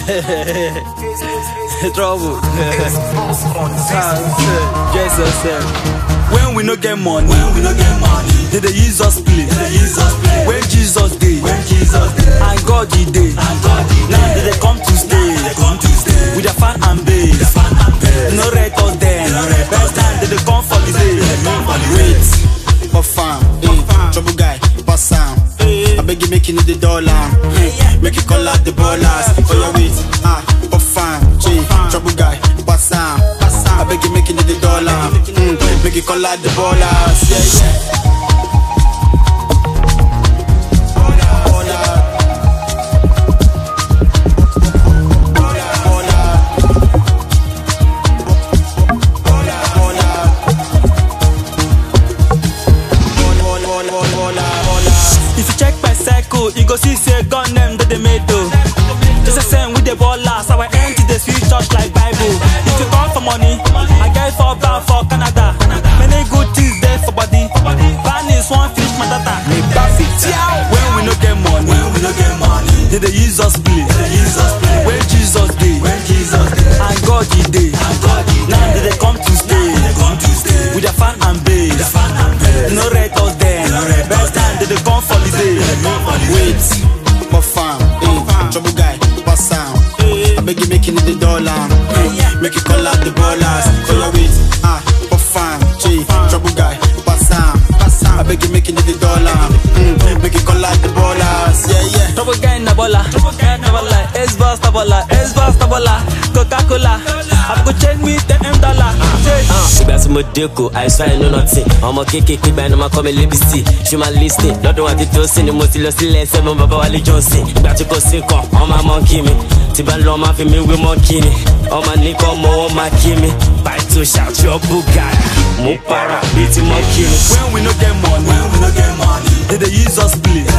Trouble. When we no get money, they use us play. When Jesus day, and God he day. Now they come to stay with their fan and bass. No rate us then. Best time they come for the day. Wait, for fam, trouble guy, pass sound. I beg you making it the dollar. Make you call out the ballers. For your wait, for fam, trouble guy, pass sound. I beg you making it the dollar. Make you call out the ballers. Yeah. If you check my cycle, you go see say gun them that they made though. Just a same with the ballers, so I empty the sweet church like Bible. If you call for money, I get for bound for Canada. Many good things there for body. Ban is one fish, my data. When we no get money, they use us play. When Jesus day, and God he day. Now they come to stay with their fan and bass. No rate us then. Best time they come for the day. Wait, for fam, trouble guy, pass sound. I beg you making it the dollar. Make you call out the ballers. For your wait, for fam, trouble guy, pass sound. I beg you making it the dollar. Make you call out the ballers. Yeah. Trouble guy in the baller, S-Boss the baller, Coca-Cola. I go change me $10. Ìgbà tí mo dẹ́kọ̀, I swear I know nothing. Ọmọ kéékèèké ìgbà iná máa kọ́ mi lébi sí. Ṣé máa lis ten? Lọ́dún wa ti tó sí ni mo ti lọ sílẹ̀ ẹsẹ̀ mọ́ bàbá Wálé Johnson. Ìgbà tí kò sí nǹkan, wọ́n máa mọ́ kí mi. Tí bá lọ máa fi mi wé mọ́ kí ni. Ọmọ nìkan mọ wọ́n máa kí mi. Báyìí tó ṣàtúnyọ̀ bùgà. Mo para bíi ti mọ́ kí mi. When we no get money, they use us play.